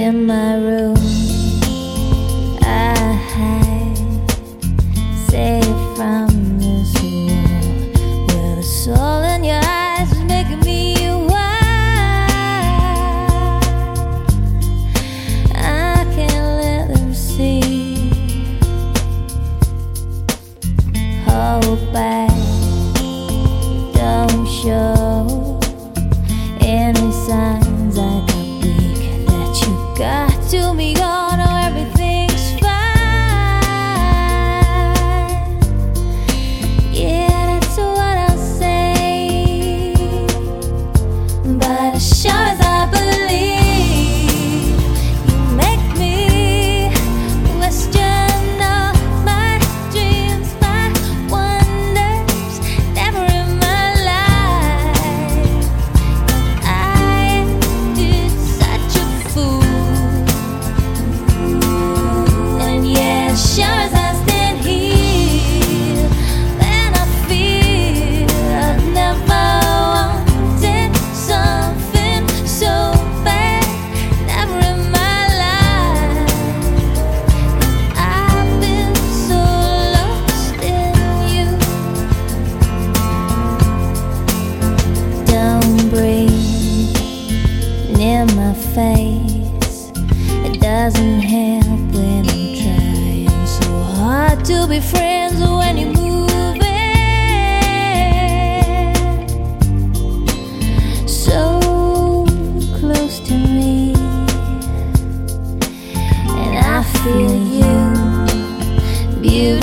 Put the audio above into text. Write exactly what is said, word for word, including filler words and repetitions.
in my room. I hide, safe from this world, where the soul in your eyes is making me wild. I can't let them see. Hold back, don't show any signs I got weak, that you got to me. Oh no, everything's fine. Yeah, that's what I'll say. But as sure as I believe, you make me question all my dreams, my wonders. Never in my life I acted such a fool. And yeah, as sure as I stand here, then I feel I've never wanted something so bad. Never in my life I've been so lost in you. Don't breathe near my face. It doesn't help when I'm trying so hard to be friends when you're moving so close to me. And I feel you, beautiful.